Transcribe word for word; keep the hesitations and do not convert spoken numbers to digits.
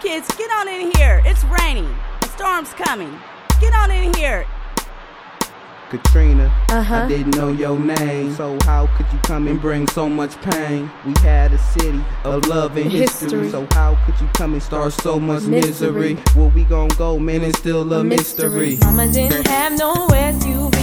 kids, get on in here. It's raining. The storm's coming. Get on in here. Katrina, uh-huh. I didn't know your name, so how could you come and bring so much pain? We had a city of love and history, history. so how could you come and start so much misery? misery. Where we gon' go, man, it's still a, a mystery. mystery. Mama didn't have nowhere to be.